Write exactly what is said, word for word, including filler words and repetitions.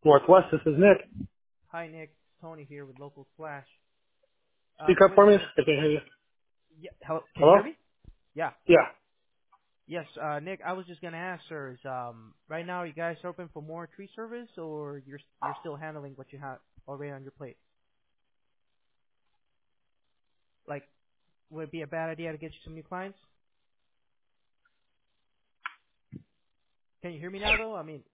Northwest, this is Nick. Hi, Nick. Tony here with Local Flash. Speak Um, I up was for me. just gonna. I can hear you. Yeah, hello, can you Hello? hear me? Yeah. Yeah. Yes, uh, Nick. I was just gonna ask, sir. Is um right now are you guys open for more tree service, or you're you're still handling what you have already on your plate? Like, would it be a bad idea to get you some new clients? Can you hear me now, though? I mean,